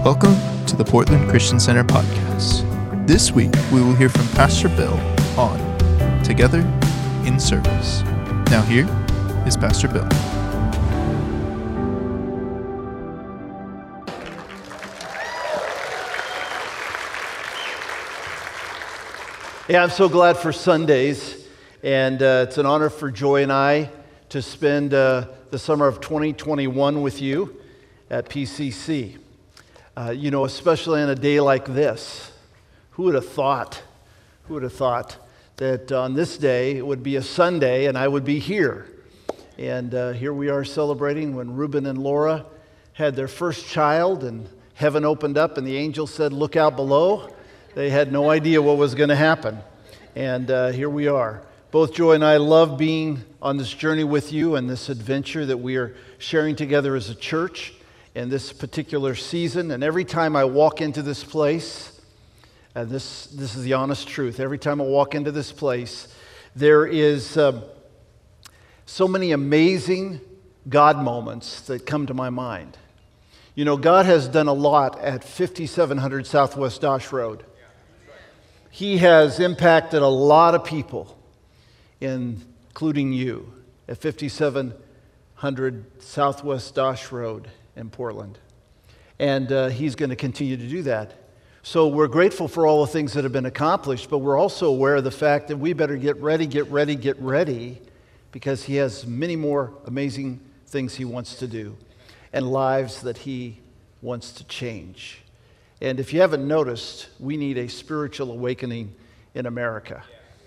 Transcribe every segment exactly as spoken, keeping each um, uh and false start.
Welcome to the Portland Christian Center podcast. This week, we will hear from Pastor Bill on Together in Service. Now here is Pastor Bill. Yeah, I'm so glad for Sundays, and uh, it's an honor for Joy and I to spend uh, the summer of twenty twenty-one with you at P C C. Uh, you know, especially on a day like this, who would have thought, who would have thought that on this day it would be a Sunday and I would be here. And uh, here we are celebrating when Reuben and Laura had their first child and heaven opened up and the angel said, "Look out below." They had no idea what was going to happen. And uh, here we are. Both Joy and I love being on this journey with you and this adventure that we are sharing together as a church in this particular season. And every time I walk into this place, and this, this is the honest truth, every time I walk into this place, there is uh, so many amazing God moments that come to my mind. You know, God has done a lot at fifty-seven hundred Southwest Dosh Road. He has impacted a lot of people, including you, at fifty-seven hundred Southwest Dosh Road in Portland. And uh, he's going to continue to do that. So we're grateful for all the things that have been accomplished, but we're also aware of the fact that we better get ready, get ready, get ready, because he has many more amazing things he wants to do and lives that he wants to change. And if you haven't noticed, we need a spiritual awakening in America.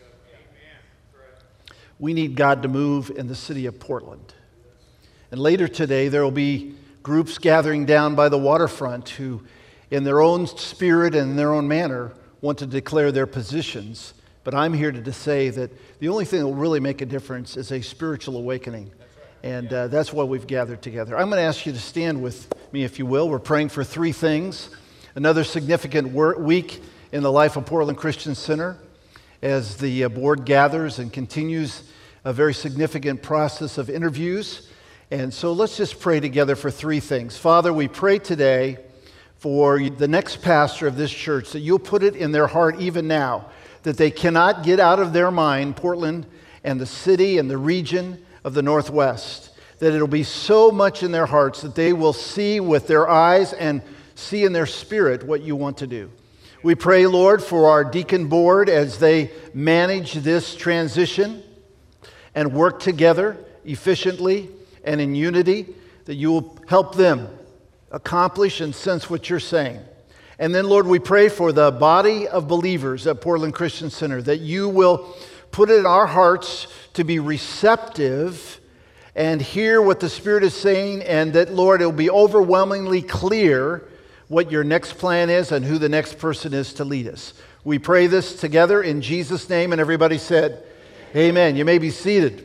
We need God to move in the city of Portland. And later today, there will be groups gathering down by the waterfront who, in their own spirit and in their own manner, want to declare their positions. But I'm here to say that the only thing that will really make a difference is a spiritual awakening. And uh, that's why we've gathered together. I'm going to ask you to stand with me, if you will. We're praying for three things. Another significant work week in the life of Portland Christian Center as the uh, board gathers and continues a very significant process of interviews. And so let's just pray together for three things. Father, we pray today for the next pastor of this church that you'll put it in their heart even now that they cannot get out of their mind Portland and the city and the region of the Northwest, that it'll be so much in their hearts that they will see with their eyes and see in their spirit what you want to do. We pray, Lord, for our deacon board as they manage this transition and work together efficiently and in unity, that you will help them accomplish and sense what you're saying. And then, Lord, we pray for the body of believers at Portland Christian Center, that you will put it in our hearts to be receptive and hear what the Spirit is saying, and that, Lord, it will be overwhelmingly clear what your next plan is and who the next person is to lead us. We pray this together in Jesus' name, and everybody said, amen. You may be seated.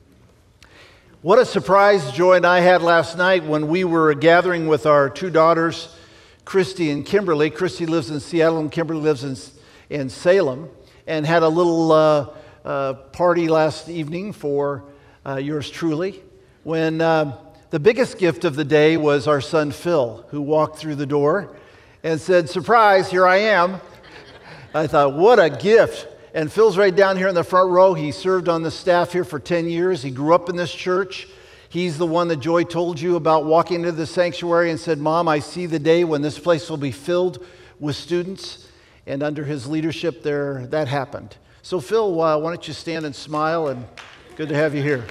What a surprise Joy and I had last night when we were gathering with our two daughters, Christy and Kimberly. Christy lives in Seattle and Kimberly lives in, in Salem, and had a little uh, uh, party last evening for uh, yours truly, when uh, the biggest gift of the day was our son Phil, who walked through the door and said, "Surprise, here I am." I thought, what a gift. And Phil's right down here in the front row. He served on the staff here for ten years. He grew up in this church. He's the one that Joy told you about walking into the sanctuary and said, "Mom, I see the day when this place will be filled with students." And under his leadership there, that happened. So Phil, uh, why don't you stand and smile, and good to have you here.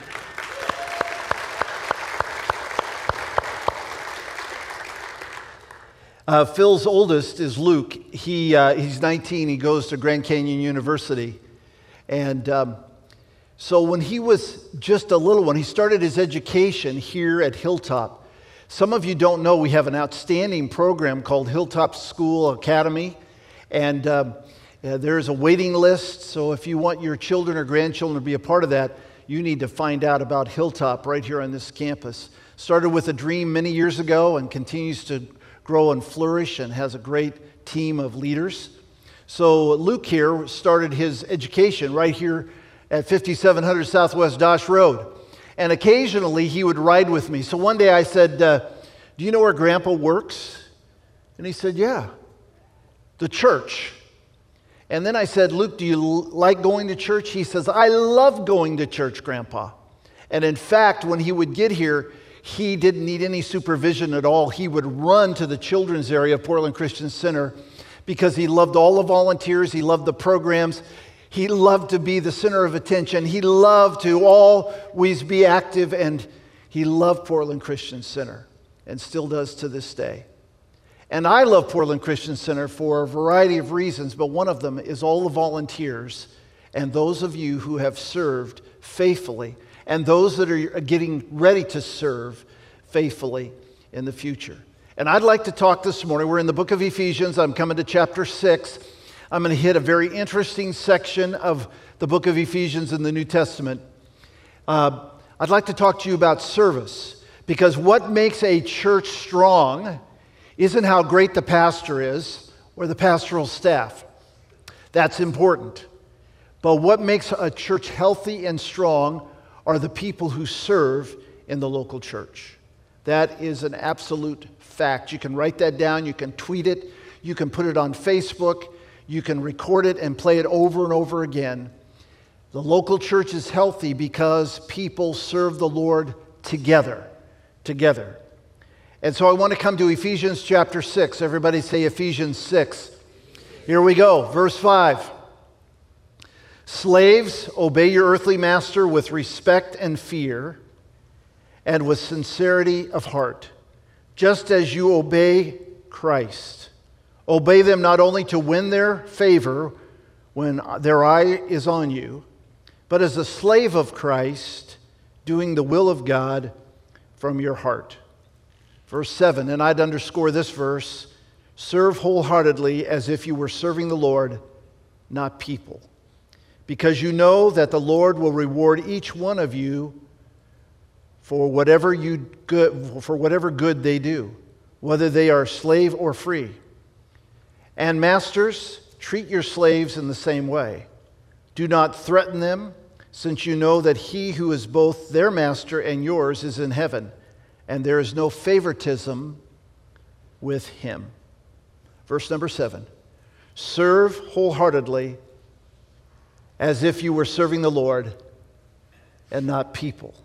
Uh, Phil's oldest is Luke. He uh, he's nineteen. He goes to Grand Canyon University. And um, so when he was just a little one, he started his education here at Hilltop. Some of you don't know we have an outstanding program called Hilltop School Academy. And um, uh, there's a waiting list. So if you want your children or grandchildren to be a part of that, you need to find out about Hilltop right here on this campus. Started with a dream many years ago and continues to grow and flourish and has a great team of leaders. So Luke here started his education right here at fifty-seven hundred Southwest Dosh Road. And occasionally he would ride with me. So one day I said, uh, "Do you know where Grandpa works?" And he said, yeah, the church. And then I said, Luke, do you like going to church? He says, I love going to church, Grandpa. And in fact, when he would get here, he didn't need any supervision at all. He would run to the children's area of Portland Christian Center because he loved all the volunteers. He loved the programs. He loved to be the center of attention. He loved to always be active, and he loved Portland Christian Center and still does to this day. And I love Portland Christian Center for a variety of reasons, but one of them is all the volunteers and those of you who have served faithfully and those that are getting ready to serve faithfully in the future. And I'd like to talk this morning. We're in the book of Ephesians. I'm coming to chapter six. I'm going to hit a very interesting section of the book of Ephesians in the New Testament. Uh, I'd like to talk to you about service, because what makes a church strong isn't how great the pastor is or the pastoral staff. That's important. But what makes a church healthy and strong are the people who serve in the local church. That is an absolute fact. You can write that down, you can tweet it, you can put it on Facebook, you can record it and play it over and over again. The local church is healthy because people serve the Lord together, together. And so I want to come to Ephesians chapter six. Everybody say Ephesians six. Here we go, verse five. Slaves, obey your earthly master with respect and fear and with sincerity of heart, just as you obey Christ. Obey them not only to win their favor when their eye is on you, but as a slave of Christ, doing the will of God from your heart. Verse seven, and I'd underscore this verse, serve wholeheartedly as if you were serving the Lord, not people, because you know that the Lord will reward each one of you for whatever you good, for whatever good they do, whether they are slave or free. And masters, treat your slaves in the same way. Do not threaten them, since you know that he who is both their master and yours is in heaven, and there is no favoritism with him. Verse number seven. Serve wholeheartedly as if you were serving the Lord and not people.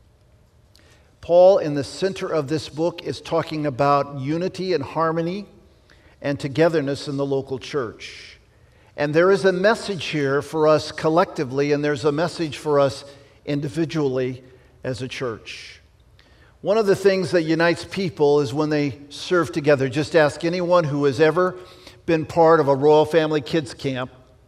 Paul, in the center of this book, is talking about unity and harmony and togetherness in the local church. And there is a message here for us collectively, and there's a message for us individually as a church. One of the things that unites people is when they serve together. Just ask anyone who has ever been part of a Royal Family Kids Camp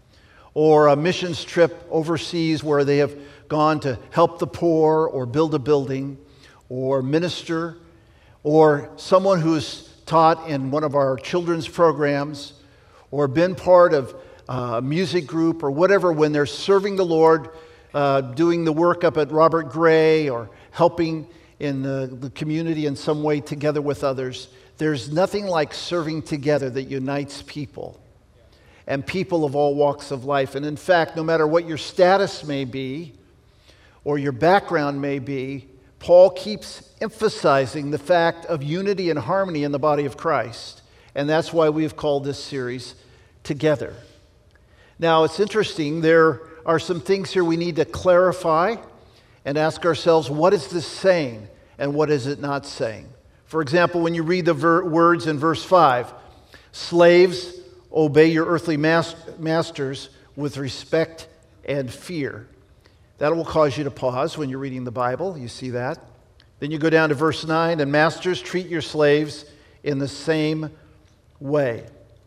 or a missions trip overseas where they have gone to help the poor or build a building or minister, or someone who's taught in one of our children's programs or been part of a music group or whatever. When they're serving the Lord, uh, doing the work up at Robert Gray or helping in the, the community in some way together with others, there's nothing like serving together that unites people, and people of all walks of life. And in fact, no matter what your status may be or your background may be, Paul keeps emphasizing the fact of unity and harmony in the body of Christ. And that's why we've called this series Together. Now, it's interesting. There are some things here we need to clarify and ask ourselves, what is this saying and what is it not saying? For example, when you read the ver- words in verse five, slaves, obey your earthly mas- masters with respect and fear. That will cause you to pause when you're reading the Bible. You see that. Then you go down to verse nine, and masters, treat your slaves in the same way.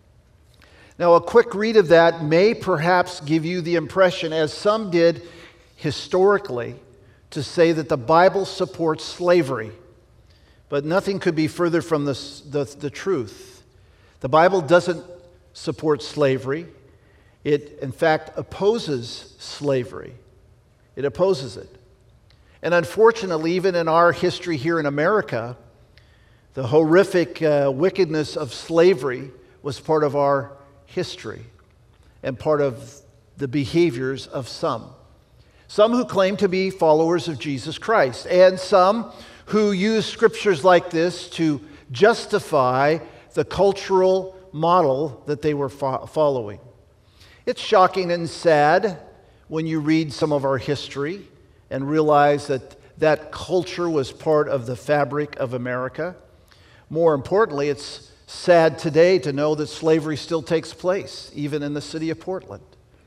Now, a quick read of that may perhaps give you the impression, as some did historically, to say that the Bible supports slavery. But nothing could be further from the, the, the truth. The Bible doesn't support slavery. It, in fact, opposes slavery. It opposes it. And unfortunately, even in our history here in America, the horrific uh, wickedness of slavery was part of our history and part of the behaviors of some. Some who claim to be followers of Jesus Christ, and some who use scriptures like this to justify the the cultural model that they were fo- following. It's shocking and sad when you read some of our history and realize that that culture was part of the fabric of America. More importantly, it's sad today to know that slavery still takes place, even in the city of Portland,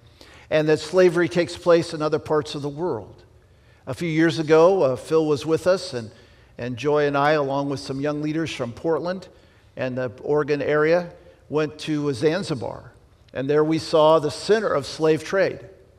and that slavery takes place in other parts of the world. A few years ago, uh, Phil was with us, and, and Joy and I, along with some young leaders from Portland and the Oregon area, went to Zanzibar. And there we saw the center of slave trade.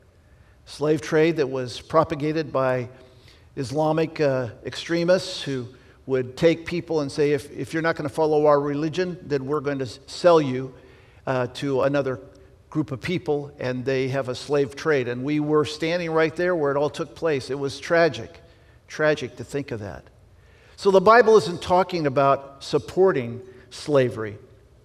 Slave trade that was propagated by Islamic uh, extremists who would take people and say, if, if you're not going to follow our religion, then we're going to sell you uh, to another group of people, and they have a slave trade. And we were standing right there where it all took place. It was tragic, tragic to think of that. So the Bible isn't talking about supporting slavery.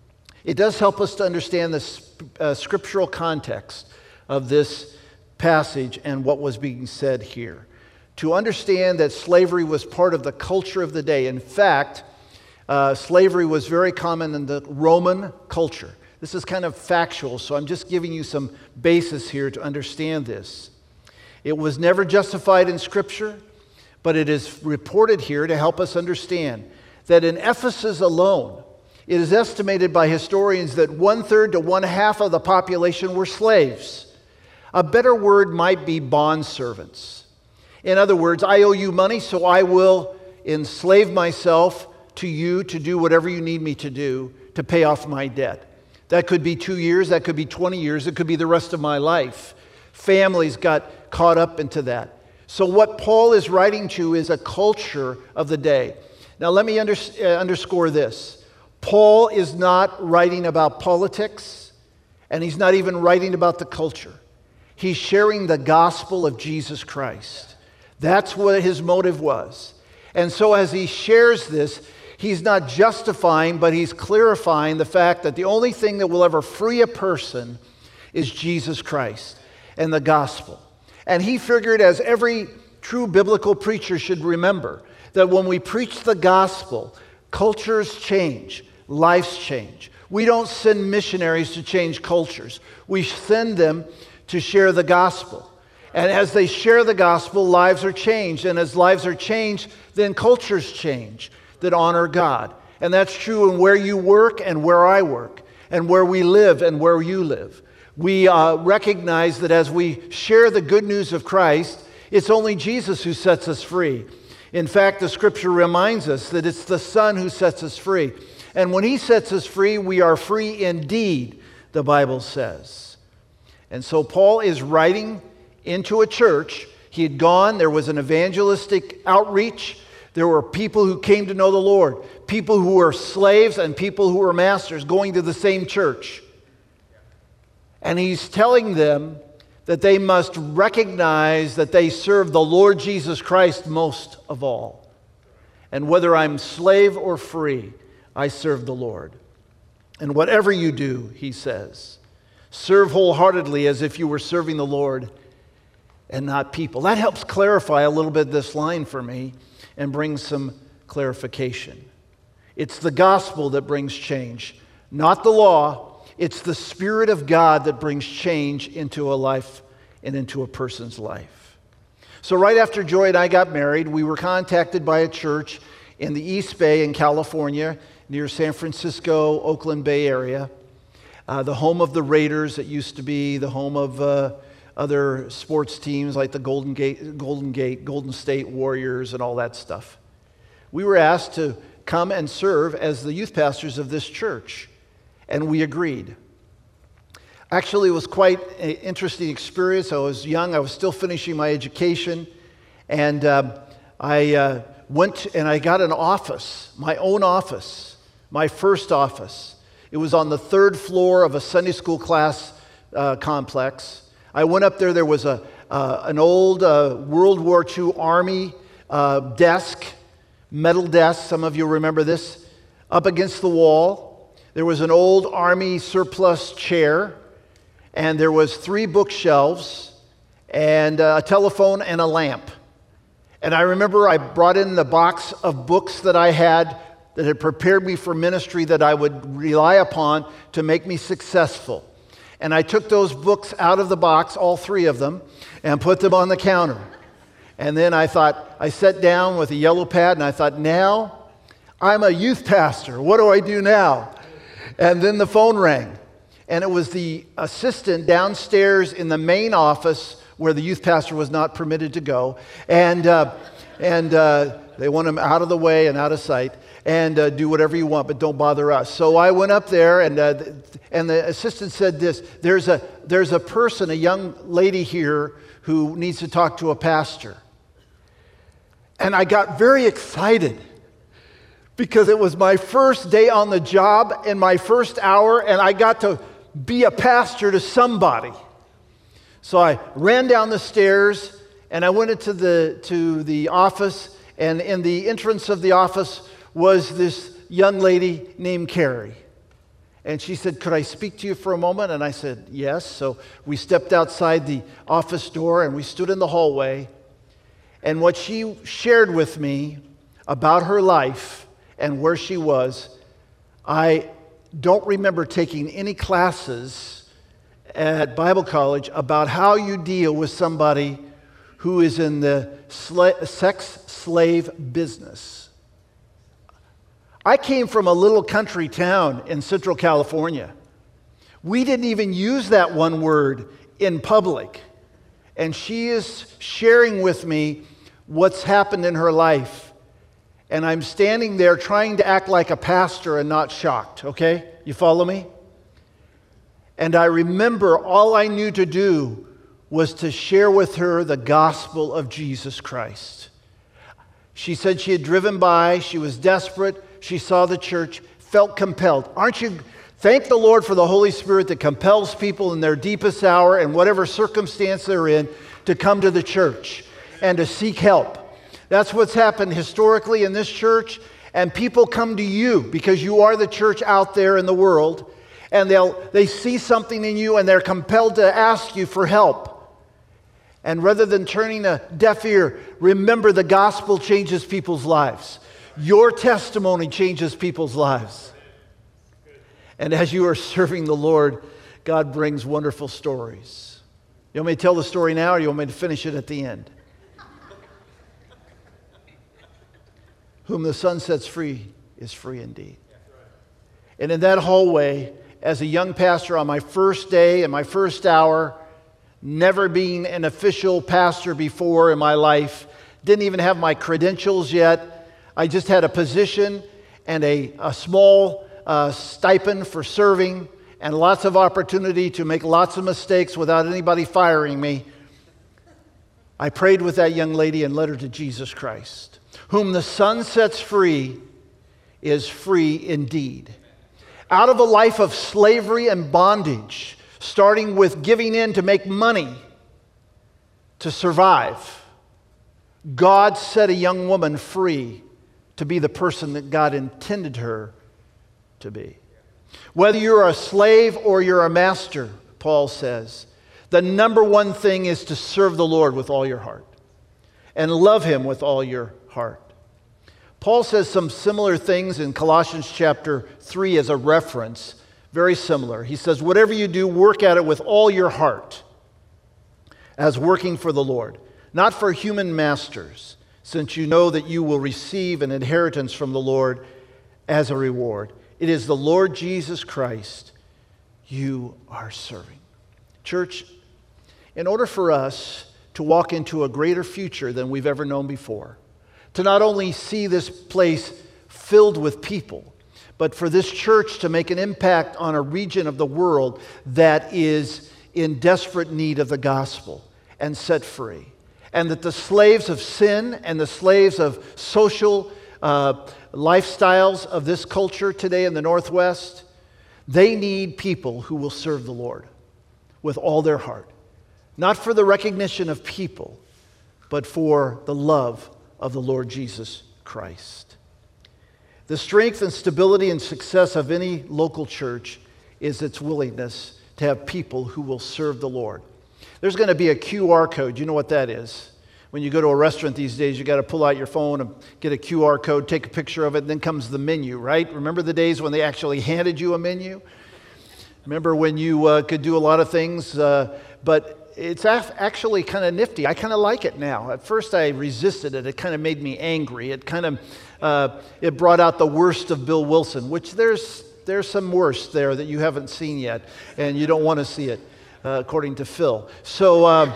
It does help us to understand the uh, scriptural context of this passage and what was being said here. To understand that slavery was part of the culture of the day. In fact, uh, slavery was very common in the Roman culture. This is kind of factual, so I'm just giving you some basis here to understand this. It was never justified in Scripture, but it is reported here to help us understand that in Ephesus alone, it is estimated by historians that one-third to one-half of the population were slaves. A better word might be bondservants. In other words, I owe you money, so I will enslave myself to you to do whatever you need me to do to pay off my debt. That could be two years, that could be twenty years, it could be the rest of my life. Families got caught up into that. So what Paul is writing to is a culture of the day. Now let me under, uh, underscore this. Paul is not writing about politics, and he's not even writing about the culture. He's sharing the gospel of Jesus Christ. That's what his motive was. And so as he shares this, he's not justifying, but he's clarifying the fact that the only thing that will ever free a person is Jesus Christ and the gospel. And he figured, as every true biblical preacher should remember, that when we preach the gospel, cultures change, lives change. We don't send missionaries to change cultures. We send them to share the gospel. And as they share the gospel, lives are changed. And as lives are changed, then cultures change that honor God. And that's true in where you work and where I work, and where we live and where you live. We uh, recognize that as we share the good news of Christ, it's only Jesus who sets us free. In fact, the scripture reminds us that it's the Son who sets us free. And when he sets us free, we are free indeed, the Bible says. And so Paul is writing into a church. He had gone, there was an evangelistic outreach. There were people who came to know the Lord, people who were slaves and people who were masters going to the same church. And he's telling them that they must recognize that they serve the Lord Jesus Christ most of all. And whether I'm slave or free, I serve the Lord. And whatever you do, he says, serve wholeheartedly as if you were serving the Lord and not people. That helps clarify a little bit this line for me and brings some clarification. It's the gospel that brings change, not the law. It's the Spirit of God that brings change into a life and into a person's life. So right after Joy and I got married, we were contacted by a church in the East Bay in California, near San Francisco, Oakland Bay area, uh, the home of the Raiders. It used to be the home of uh, other sports teams like the Golden Gate, Golden Gate, Golden State Warriors and all that stuff. We were asked to come and serve as the youth pastors of this church, and we agreed. Actually, it was quite an interesting experience. I was young, I was still finishing my education, and uh, I uh, went and I got an office, my own office, my first office. It was on the third floor of a Sunday school class uh, complex. I went up there, there was a uh, an old uh, World War Two Army uh, desk, metal desk, some of you remember this, up against the wall. There was an old Army surplus chair, and there was three bookshelves, and uh, a telephone and a lamp. And I remember I brought in the box of books that I had that had prepared me for ministry that I would rely upon to make me successful. And I took those books out of the box, all three of them, and put them on the counter. And then I thought, I sat down with a yellow pad and I thought, now I'm a youth pastor. What do I do now? And then the phone rang. And it was the assistant downstairs in the main office where the youth pastor was not permitted to go. And, uh, and uh, they want him out of the way and out of sight. And uh, do whatever you want, but don't bother us. So I went up there, and uh, and the assistant said this, there's a, there's a person, a young lady here who needs to talk to a pastor. And I got very excited because it was my first day on the job and my first hour, and I got to be a pastor to somebody. So I ran down the stairs, and I went into the, to the office, and in the entrance of the office was this young lady named Carrie. And she said, could I speak to you for a moment? And I said, yes. So we stepped outside the office door and we stood in the hallway. And what she shared with me about her life and where she was, I don't remember taking any classes at Bible college about how you deal with somebody who is in the sla- sex slave business. I came from a little country town in Central California. We didn't even use that one word in public. And she is sharing with me what's happened in her life. And I'm standing there trying to act like a pastor and not shocked, okay? You follow me? And I remember all I knew to do was to share with her the gospel of Jesus Christ. She said she had driven by, she was desperate, she saw the church, felt compelled. Aren't you? Thank the Lord for the Holy Spirit that compels people in their deepest hour and whatever circumstance they're in to come to the church and to seek help. That's what's happened historically in this church, and people come to you because you are the church out there in the world, and they'll they see something in you and they're compelled to ask you for help. And rather than turning a deaf ear, remember the gospel changes people's lives. Your testimony changes people's lives. And as you are serving the Lord, God brings wonderful stories. You want me to tell the story now, or you want me to finish it at the end? Whom the Son sets free is free indeed. And in that hallway, as a young pastor on my first day and my first hour, never being an official pastor before in my life, didn't even have my credentials yet. I just had a position and a, a small uh, stipend for serving and lots of opportunity to make lots of mistakes without anybody firing me. I prayed with that young lady and led her to Jesus Christ. Whom the Son sets free is free indeed. Out of a life of slavery and bondage, starting with giving in to make money to survive, God set a young woman free to be the person that God intended her to be. Whether you're a slave or you're a master, Paul says, the number one thing is to serve the Lord with all your heart and love Him with all your heart. Paul says some similar things in Colossians chapter three as a reference, very similar. He says, whatever you do, work at it with all your heart as working for the Lord, not for human masters, since you know that you will receive an inheritance from the Lord as a reward. It is the Lord Jesus Christ you are serving. Church, in order for us to walk into a greater future than we've ever known before, to not only see this place filled with people, but for this church to make an impact on a region of the world that is in desperate need of the gospel and set free, and that the slaves of sin and the slaves of social uh, lifestyles of this culture today in the Northwest, they need people who will serve the Lord with all their heart. Not for the recognition of people, but for the love of the Lord Jesus Christ. The strength and stability and success of any local church is its willingness to have people who will serve the Lord. There's going to be a Q R code. You know what that is? When you go to a restaurant these days, you got to pull out your phone and get a Q R code, take a picture of it, and then comes the menu, right? Remember the days when they actually handed you a menu? Remember when you uh, could do a lot of things, uh, but it's af- actually kind of nifty. I kind of like it now. At first I resisted it. It kind of made me angry. It kind of, uh, it brought out the worst of Bill Wilson, which there's, there's some worst there that you haven't seen yet, and you don't want to see it, uh, according to Phil. So, uh,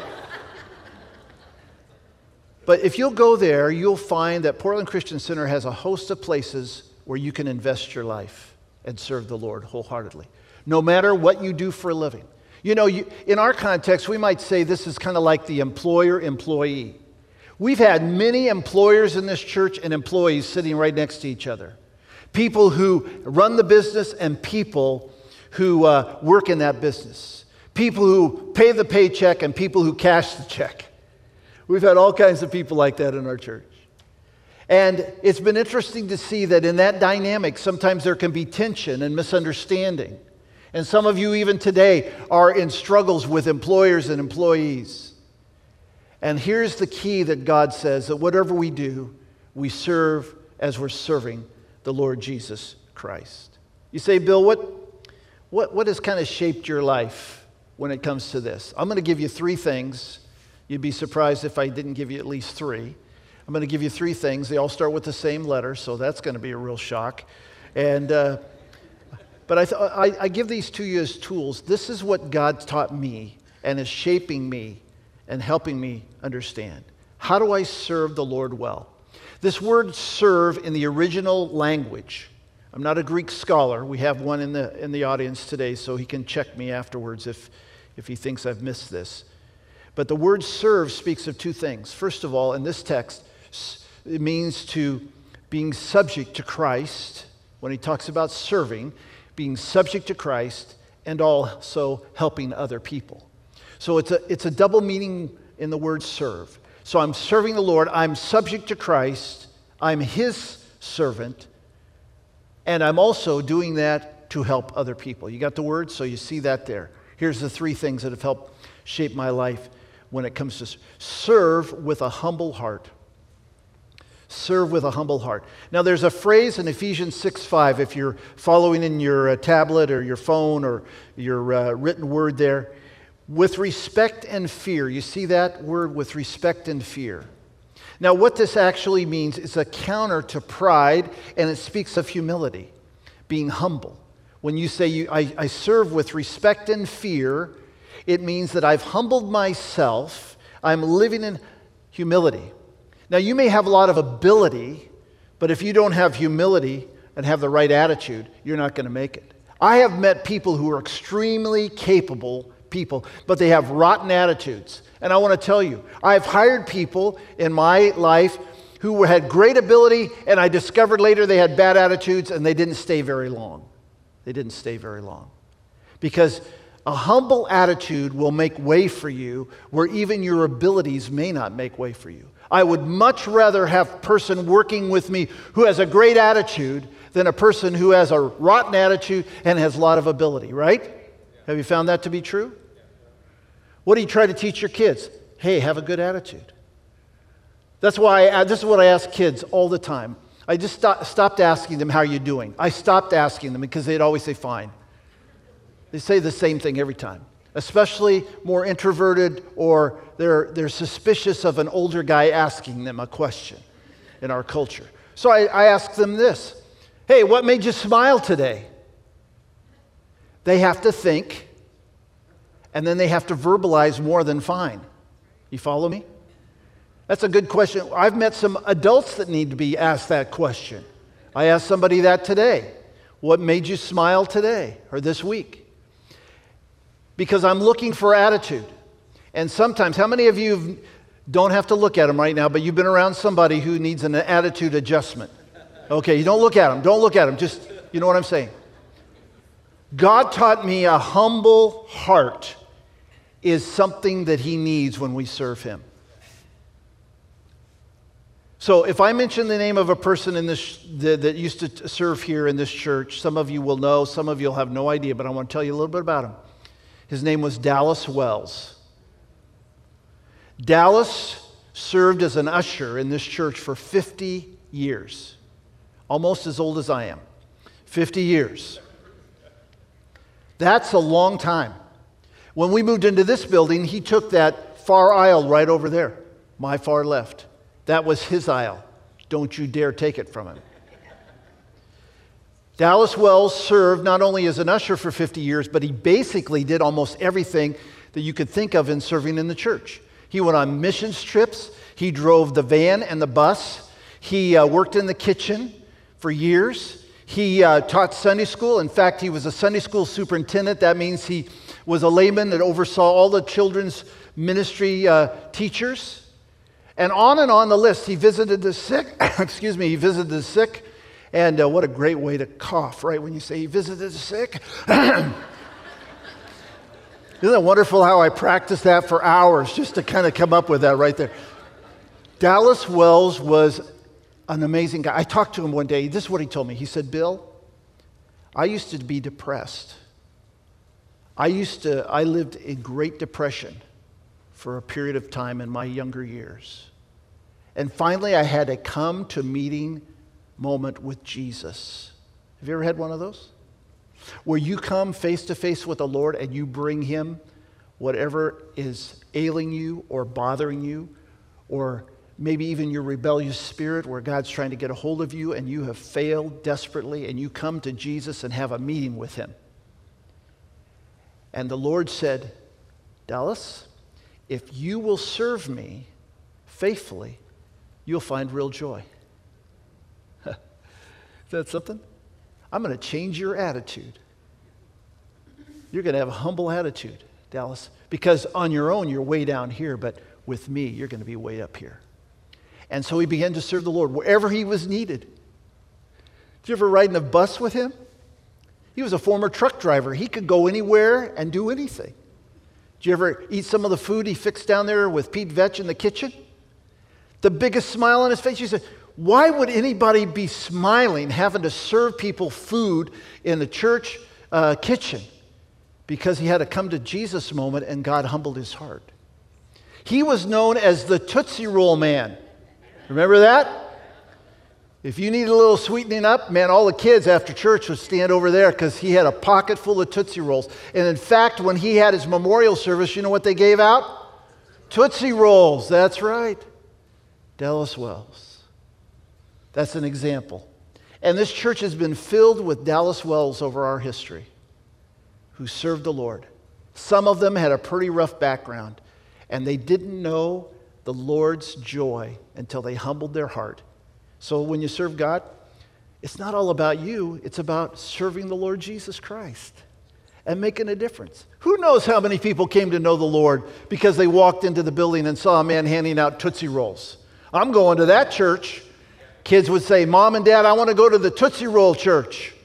but if you'll go there, you'll find that Portland Christian Center has a host of places where you can invest your life and serve the Lord wholeheartedly, no matter what you do for a living. You know, you, in our context, we might say this is kind of like the employer-employee. We've had many employers in this church and employees sitting right next to each other. People who run the business and people who uh, work in that business. People who pay the paycheck and people who cash the check. We've had all kinds of people like that in our church. And it's been interesting to see that in that dynamic, sometimes there can be tension and misunderstanding. And some of you even today are in struggles with employers and employees. And here's the key that God says, that whatever we do, we serve as we're serving the Lord Jesus Christ. You say, Bill, what, what, what has kind of shaped your life when it comes to this? I'm going to give you three things. You'd be surprised if I didn't give you at least three. I'm going to give you three things. They all start with the same letter, so that's going to be a real shock. And uh, but I, th- I, I give these to you as tools. This is what God taught me and is shaping me and helping me understand. How do I serve the Lord well? This word serve in the original language. I'm not a Greek scholar. We have one in the in the audience today, so he can check me afterwards if, if he thinks I've missed this. But the word serve speaks of two things. First of all, in this text, it means to being subject to Christ. When he talks about serving, being subject to Christ and also helping other people. So it's a, it's a double meaning in the word serve. So I'm serving the Lord, I'm subject to Christ, I'm his servant, and I'm also doing that to help other people. You got the word? So you see that there. Here's the three things that have helped shape my life when it comes to serve with a humble heart. Serve with a humble heart. Now there's a phrase in Ephesians six five, if you're following in your uh, tablet or your phone or your uh, written word there, with respect and fear. You see that word, with respect and fear. Now what this actually means is a counter to pride, and it speaks of humility, being humble. When you say you, I, I serve with respect and fear, it means that I've humbled myself, I'm living in humility. Now, you may have a lot of ability, but if you don't have humility and have the right attitude, you're not going to make it. I have met people who are extremely capable people, but they have rotten attitudes. And I want to tell you, I've hired people in my life who had great ability, and I discovered later they had bad attitudes, and they didn't stay very long. They didn't stay very long. Because a humble attitude will make way for you where even your abilities may not make way for you. I would much rather have a person working with me who has a great attitude than a person who has a rotten attitude and has a lot of ability, right? Have you found that to be true? What do you try to teach your kids? Hey, have a good attitude. That's why I, this is what I ask kids all the time. I just stop, stopped asking them, how are you doing? I stopped asking them because they'd always say, fine. They say the same thing every time, especially more introverted, or they're, they're suspicious of an older guy asking them a question in our culture. So I, I ask them this, hey, what made you smile today? They have to think, and then they have to verbalize more than fine. You follow me? That's a good question. I've met some adults that need to be asked that question. I asked somebody that today. What made you smile today or this week? Because I'm looking for attitude. And sometimes, how many of you don't have to look at them right now, but you've been around somebody who needs an attitude adjustment? Okay, you don't look at them. Don't look at them. Just, you know what I'm saying? God taught me a humble heart is something that he needs when we serve him. So if I mention the name of a person in this that, that used to serve here in this church, some of you will know, some of you will have no idea, but I want to tell you a little bit about him. His name was Dallas Wells. Dallas served as an usher in this church for fifty years, almost as old as I am. fifty years. That's a long time. When we moved into this building, he took that far aisle right over there, my far left. That was his aisle. Don't you dare take it from him. Dallas Wells served not only as an usher for fifty years, but he basically did almost everything that you could think of in serving in the church. He went on missions trips. He drove the van and the bus. He uh, worked in the kitchen for years. He uh, taught Sunday school. In fact, he was a Sunday school superintendent. That means he was a layman that oversaw all the children's ministry uh, teachers. And on and on the list. He visited the sick. Excuse me. He visited the sick. And uh, what a great way to cough, right? When you say he visited the sick. Isn't it wonderful how I practiced that for hours just to kind of come up with that right there? Dallas Wells was an amazing guy. I talked to him one day. This is what he told me. He said, Bill, I used to be depressed. I used to, I lived in Great Depression for a period of time in my younger years. And finally, I had a come to meeting moment with Jesus. Have you ever had one of those? Where you come face to face with the Lord and you bring him whatever is ailing you or bothering you, or maybe even your rebellious spirit where God's trying to get a hold of you and you have failed desperately, and you come to Jesus and have a meeting with him. And the Lord said, Dallas, if you will serve me faithfully, you'll find real joy. Is that something? I'm going to change your attitude. You're going to have a humble attitude, Dallas, because on your own, you're way down here, but with me, you're going to be way up here. And so he began to serve the Lord wherever he was needed. Did you ever ride in a bus with him? He was a former truck driver. He could go anywhere and do anything. Did you ever eat some of the food he fixed down there with Pete Vetch in the kitchen? The biggest smile on his face. You said, why would anybody be smiling having to serve people food in the church uh, kitchen? Because he had a come to Jesus moment and God humbled his heart. He was known as the Tootsie Roll Man. Remember that? If you needed a little sweetening up, man, all the kids after church would stand over there because he had a pocket full of Tootsie Rolls. And in fact, when he had his memorial service, you know what they gave out? Tootsie Rolls. That's right. Dallas Wells. That's an example. And this church has been filled with Dallas Wells over our history who served the Lord. Some of them had a pretty rough background, and they didn't know the Lord's joy until they humbled their heart. So when you serve God, it's not all about you. It's about serving the Lord Jesus Christ and making a difference. Who knows how many people came to know the Lord because they walked into the building and saw a man handing out Tootsie Rolls? I'm going to that church. Kids would say, Mom and Dad, I want to go to the Tootsie Roll church.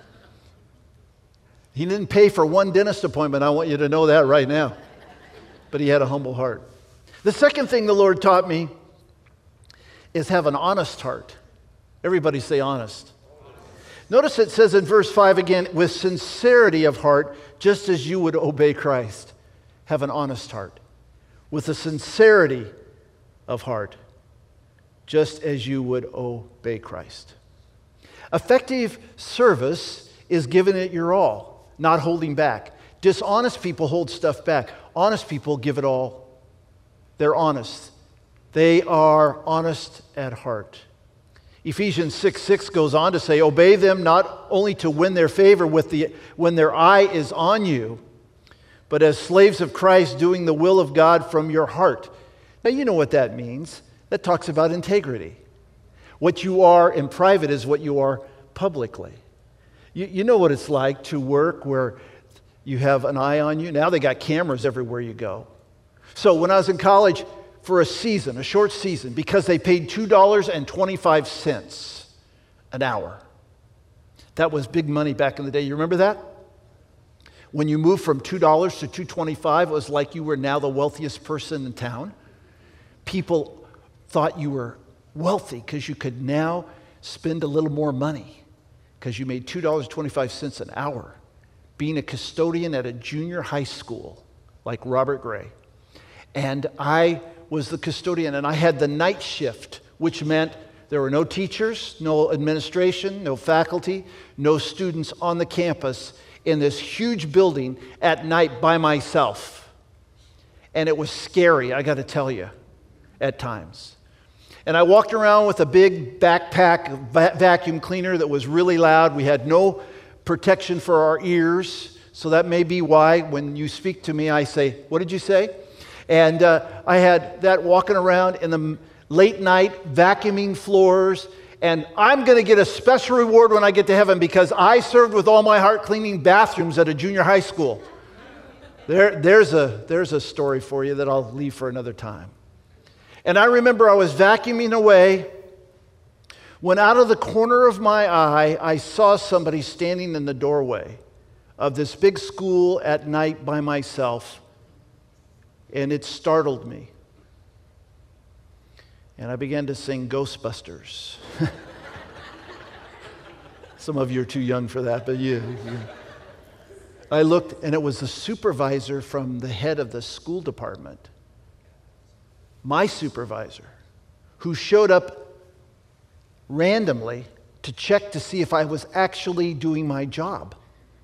He didn't pay for one dentist appointment. I want you to know that right now. But he had a humble heart. The second thing the Lord taught me is have an honest heart. Everybody say honest. Notice it says in verse five again, with sincerity of heart, just as you would obey Christ. Have an honest heart. With a sincerity of heart, just as you would obey Christ. Effective service is giving it your all, not holding back. Dishonest people hold stuff back. Honest people give it all. They're honest. They are honest at heart. Ephesians six six goes on to say, obey them not only to win their favor with the, when their eye is on you, but as slaves of Christ doing the will of God from your heart. Now you know what that means. That talks about integrity. What you are in private is what you are publicly. You, you know what it's like to work where you have an eye on you. Now they got cameras everywhere you go. So when I was in college for a season, a short season, because they paid two dollars and twenty-five cents an hour. That was big money back in the day. You remember that? When you moved from two dollars to two dollars and twenty-five cents, it was like you were now the wealthiest person in town. People thought you were wealthy because you could now spend a little more money because you made two dollars and twenty-five cents an hour being a custodian at a junior high school like Robert Gray. And I was the custodian, and I had the night shift, which meant there were no teachers, no administration, no faculty, no students on the campus in this huge building at night by myself. And it was scary, I got to tell you, at times. And I walked around with a big backpack va- vacuum cleaner that was really loud. We had no protection for our ears, so that may be why when you speak to me, I say, "What did you say?" And uh, I had that walking around in the late night, vacuuming floors, and I'm going to get a special reward when I get to heaven because I served with all my heart cleaning bathrooms at a junior high school. There, there's a, there's a story for you that I'll leave for another time. And I remember I was vacuuming away when out of the corner of my eye, I saw somebody standing in the doorway of this big school at night by myself, and it startled me. And I began to sing Ghostbusters. Some of you are too young for that, but you, you. I looked, and it was the supervisor from the head of the school department, my supervisor, who showed up randomly to check to see if I was actually doing my job.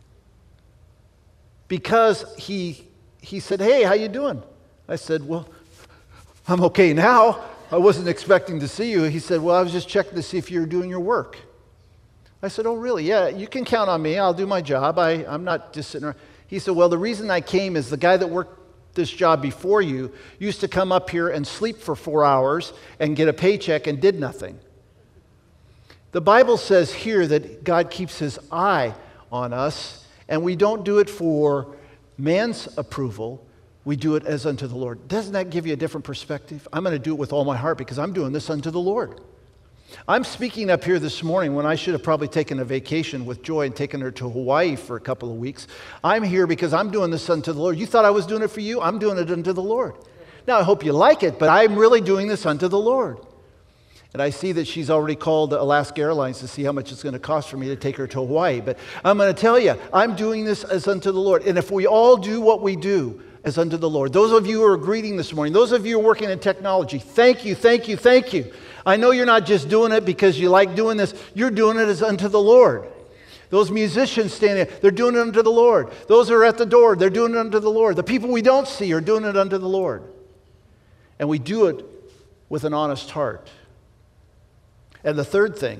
Because he, he said, "Hey, how you doing?" I said, "Well, I'm okay now. I wasn't expecting to see you." He said, "Well, I was just checking to see if you were doing your work." I said, "Oh, really? Yeah, you can count on me. I'll do my job. I, I'm not just sitting around." He said, "Well, the reason I came is the guy that worked this job before you used to come up here and sleep for four hours and get a paycheck and did nothing." The Bible says here that God keeps his eye on us, and we don't do it for man's approval. We do it as unto the Lord. Doesn't that give you a different perspective? I'm going to do it with all my heart because I'm doing this unto the Lord. I'm speaking up here this morning when I should have probably taken a vacation with Joy and taken her to Hawaii for a couple of weeks. I'm here because I'm doing this unto the Lord. You thought I was doing it for you? I'm doing it unto the Lord. Now, I hope you like it, but I'm really doing this unto the Lord. And I see that she's already called Alaska Airlines to see how much it's going to cost for me to take her to Hawaii. But I'm going to tell you, I'm doing this as unto the Lord. And if we all do what we do as unto the Lord, those of you who are greeting this morning, those of you who are working in technology, thank you, thank you, thank you. I know you're not just doing it because you like doing this. You're doing it as unto the Lord. Those musicians standing there, they're doing it unto the Lord. Those who are at the door, they're doing it unto the Lord. The people we don't see are doing it unto the Lord. And we do it with an honest heart. And the third thing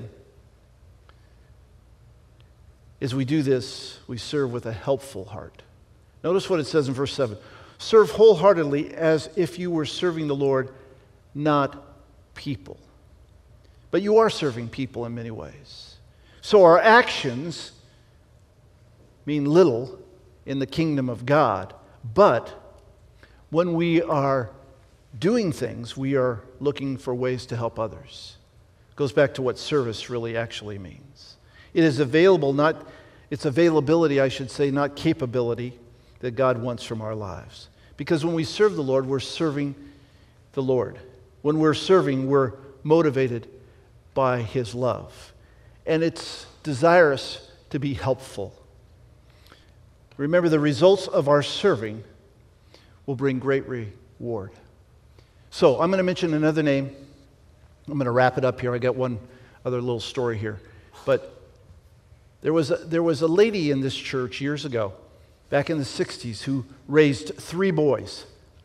is we do this, we serve with a helpful heart. Notice what it says in verse seven. Serve wholeheartedly as if you were serving the Lord, not people. But you are serving people in many ways. So our actions mean little in the kingdom of God, but when we are doing things, we are looking for ways to help others. It goes back to what service really actually means. It is available, not, it's availability, I should say, not capability that God wants from our lives. Because when we serve the Lord, we're serving the Lord. When we're serving, we're motivated by his love. And it's desirous to be helpful. Remember, the results of our serving will bring great reward. So I'm going to mention another name. I'm going to wrap it up here. I got one other little story here. But there was a, there was a lady in this church years ago, back in the sixties, who raised three boys.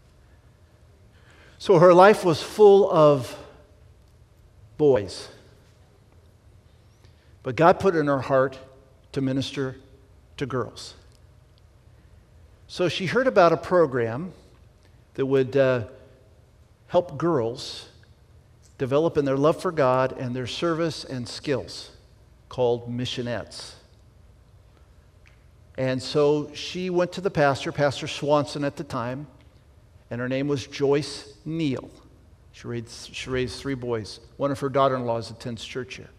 So her life was full of boys. But God put in her heart to minister to girls. So she heard about a program that would uh, help girls develop in their love for God and their service and skills, called Missionettes. And so she went to the pastor, Pastor Swanson at the time, and her name was Joyce Neal. She raised, she raised three boys. One of her daughter-in-laws attends church here.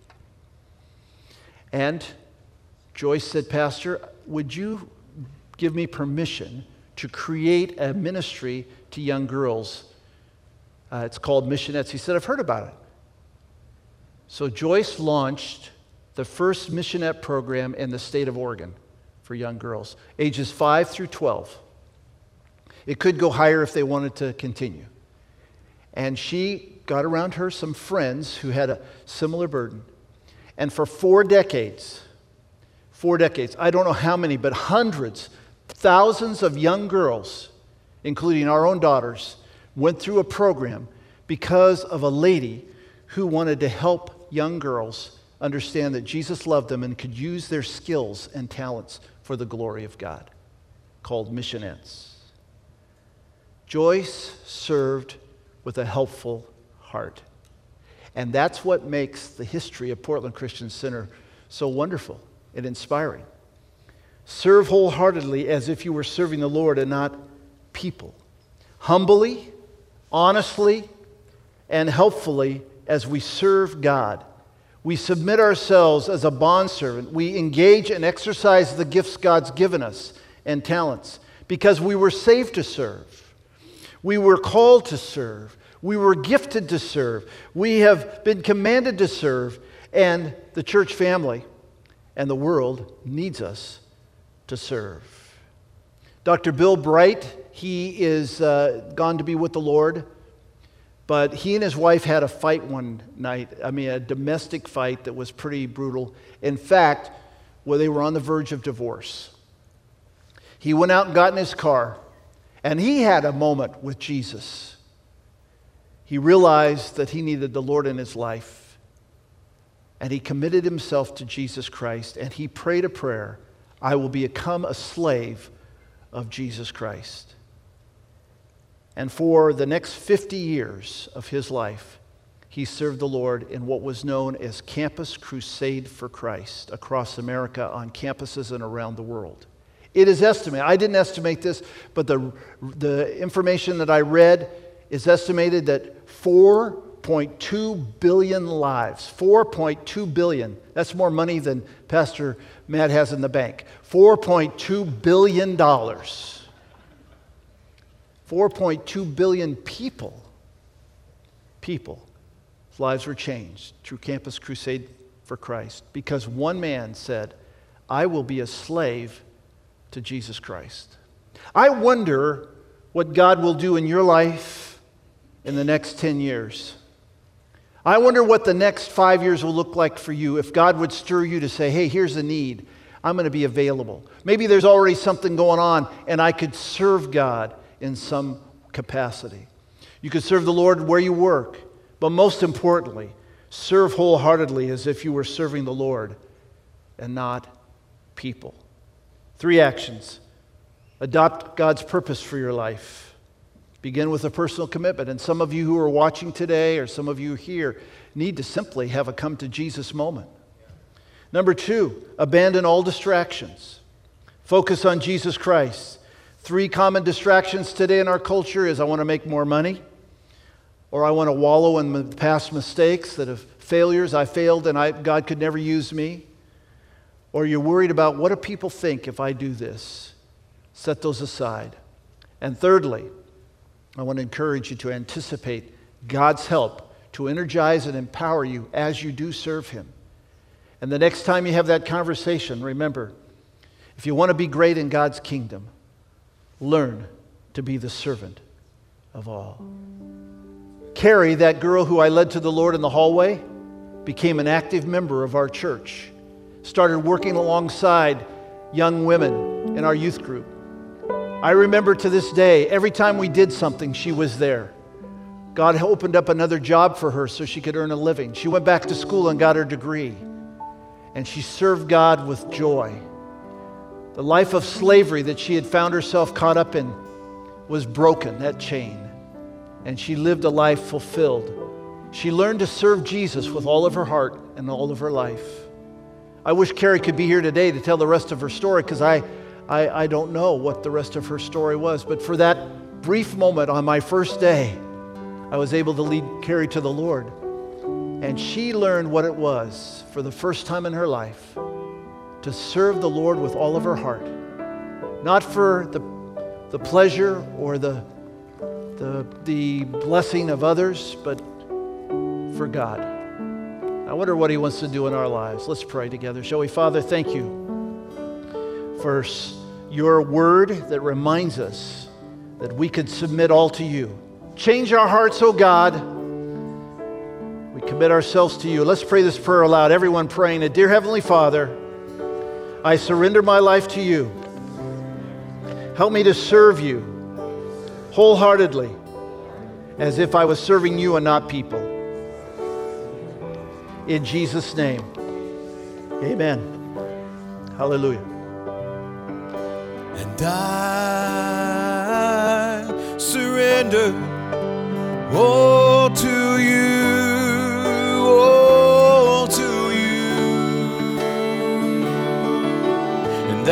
And Joyce said, "Pastor, would you give me permission to create a ministry to young girls? Uh, it's called Missionettes." He said, "I've heard about it." So Joyce launched the first Missionette program in the state of Oregon for young girls, ages five through twelve. It could go higher if they wanted to continue. And she got around her some friends who had a similar burden. And for four decades, four decades, I don't know how many, but hundreds, thousands of young girls, including our own daughters, went through a program because of a lady who wanted to help young girls understand that Jesus loved them and could use their skills and talents for the glory of God, called Missionettes. Joyce served with a helpful heart. And that's what makes the history of Portland Christian Center so wonderful and inspiring. Serve wholeheartedly as if you were serving the Lord and not people. Humbly, honestly, and helpfully as we serve God. We submit ourselves as a bondservant. We engage and exercise the gifts God's given us and talents because we were saved to serve. We were called to serve. We were gifted to serve. We have been commanded to serve. And the church family and the world needs us to serve. Doctor Bill Bright, he is uh, gone to be with the Lord. But he and his wife had a fight one night. I mean, a domestic fight that was pretty brutal. In fact, where they were on the verge of divorce. He went out and got in his car, and he had a moment with Jesus. He realized that he needed the Lord in his life, and he committed himself to Jesus Christ, and he prayed a prayer, I will become a slave of Jesus Christ. And for the next fifty years of his life, he served the Lord in what was known as Campus Crusade for Christ across America on campuses and around the world. It is estimated, I didn't estimate this, but the, the information that I read is estimated that four point two billion lives, four point two billion, that's more money than Pastor Matt has in the bank, four point two billion dollars. four point two billion people, people, lives were changed through Campus Crusade for Christ because one man said, I will be a slave to Jesus Christ. I wonder what God will do in your life in the next ten years. I wonder what the next five years will look like for you if God would stir you to say, hey, here's a need. I'm going to be available. Maybe there's already something going on and I could serve God in some capacity. You could serve the Lord where you work, but most importantly, serve wholeheartedly as if you were serving the Lord and not people. Three actions. Adopt God's purpose for your life. Begin with a personal commitment. And some of you who are watching today or some of you here need to simply have a come to Jesus moment. Number two, abandon all distractions. Focus on Jesus Christ. Three common distractions today in our culture is I want to make more money, or I want to wallow in the past mistakes that have failures. I failed and I, God could never use me. Or you're worried about what do people think if I do this. Set those aside. And thirdly, I want to encourage you to anticipate God's help to energize and empower you as you do serve Him. And the next time you have that conversation, remember, if you want to be great in God's kingdom, learn to be the servant of all. Carrie, that girl who I led to the Lord in the hallway, became an active member of our church. Started working alongside young women in our youth group. I remember to this day, every time we did something, she was there. God opened up another job for her so she could earn a living. She went back to school and got her degree. And she served God with joy. The life of slavery that she had found herself caught up in was broken, that chain. And she lived a life fulfilled. She learned to serve Jesus with all of her heart and all of her life. I wish Carrie could be here today to tell the rest of her story because I, I, I don't know what the rest of her story was. But for that brief moment on my first day, I was able to lead Carrie to the Lord. And she learned what it was for the first time in her life to serve the Lord with all of her heart. Not for the, the pleasure or the, the, the blessing of others, but for God. I wonder what He wants to do in our lives. Let's pray together, shall we? Father, thank you for your word that reminds us that we could submit all to you. Change our hearts, oh God. We commit ourselves to you. Let's pray this prayer aloud. Everyone praying it. Dear Heavenly Father, I surrender my life to you. Help me to serve you wholeheartedly, as if I was serving you and not people. In Jesus' name, amen. Hallelujah. And I surrender all to you, all to you. And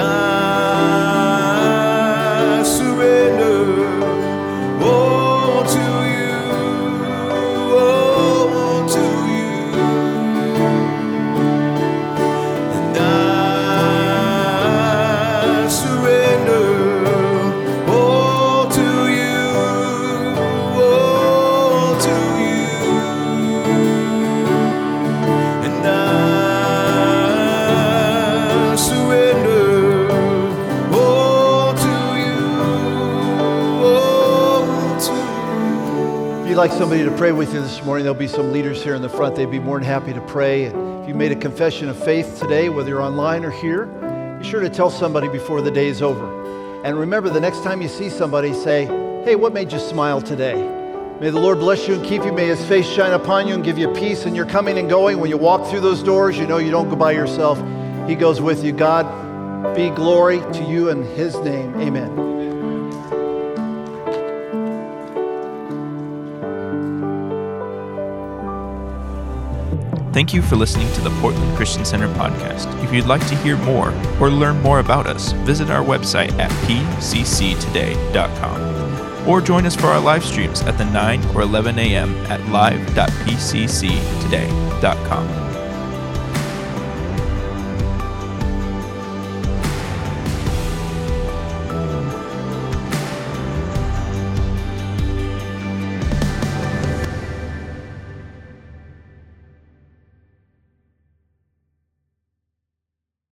I surrender all to you, all to you. And I surrender all to you, all to you. And I surrender all to you, all to you. If you'd like somebody to pray with you this morning, there'll be some leaders here in the front. They'd be more than happy to pray. And if you made a confession of faith today, whether you're online or here, be sure to tell somebody before the day is over. And remember, the next time you see somebody, say, hey, what made you smile today? May the Lord bless you and keep you. May his face shine upon you and give you peace in your coming and going. When you walk through those doors, you know you don't go by yourself. He goes with you. God be glory to you in his name. Amen. Thank you for listening to the Portland Christian Center podcast. If you'd like to hear more or learn more about us, visit our website at p c c today dot com or join us for our live streams at the nine or eleven a.m. at live dot p c c today dot com.